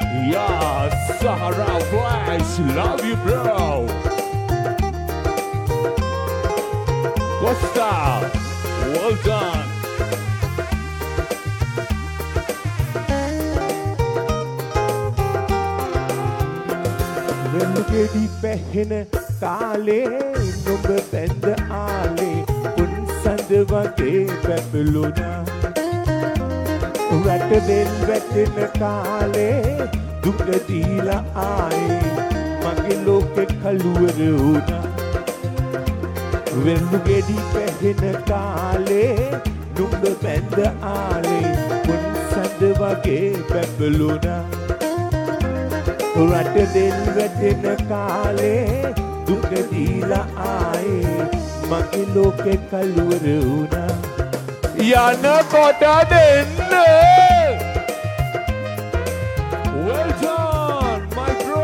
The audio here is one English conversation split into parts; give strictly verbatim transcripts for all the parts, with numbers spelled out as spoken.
Yeah, Sahara Flash, love you, bro. What's up? Well done. Renugedi pehena kale, numbe bend ale, un sandwage Babylona. Rat del vetin kale, duka dila aaye, mage loke kaluwaruna. Renugedi pehena kale, numbe bend ale, un sandwage Babylona. Rat del vetin kale, duka dila aaye, mage loke kaluwaruna. Yana kota denna. Well done, my bro.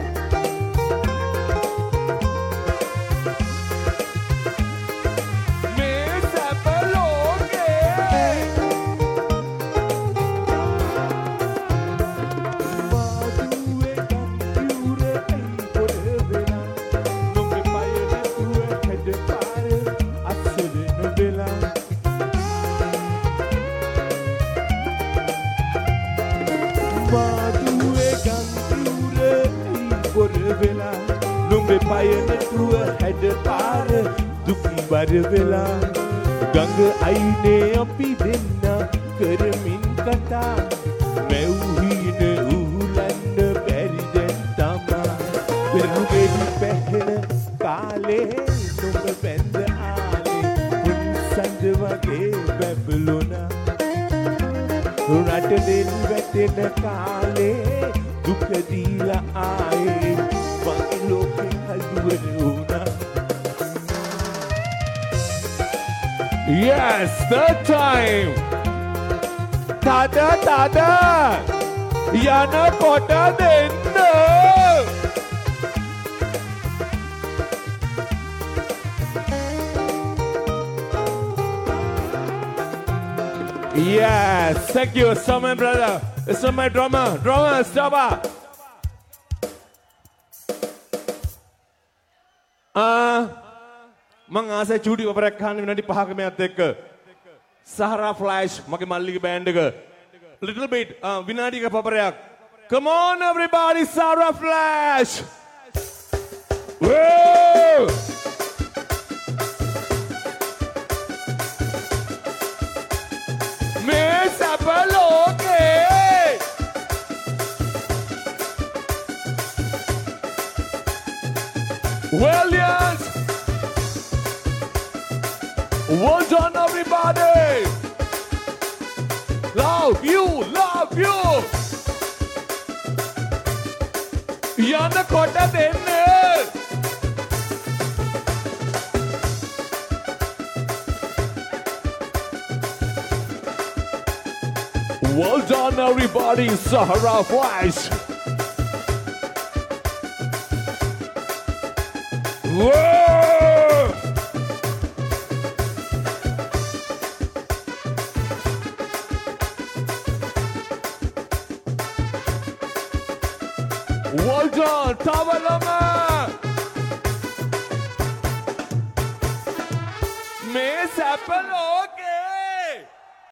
Miss Apologe. Madhuwe computer ei porvela, nume payana tuwe head pare, asudena vela. Madhuwe computer ei porvela, nume payana tuwe head pare, dukhi barvela. Gang aine api denna karamin kata, mauhine ulanna beri den tama. Renugedi pehena kale, numbe bend ale, un sandwage Babylona. Rat del vetin kale, duka dila aaye, mage loke kaluwaruna. Yes, third time. Tada, tada. Yana kota denna. Yes, thank you so much, brother. This is my drummer. Drummer, stop up. Uh, මං ආසයි චූටි ඔපරයක් අහන්න විනාඩි පහක මෙයත් එක්ක. Sahara Flash මගේ මල්ලිගේ band එක. Little bit uh, විනාඩියක පපරයක්. Come on everybody, Sahara Flash. Woo! Miss Apologe. Williams. Well done, everybody. Love you, love you. Yana kota denne. Well done, everybody. Sahara Flash. Whoa! Well done, Tavalama. Miss Apple.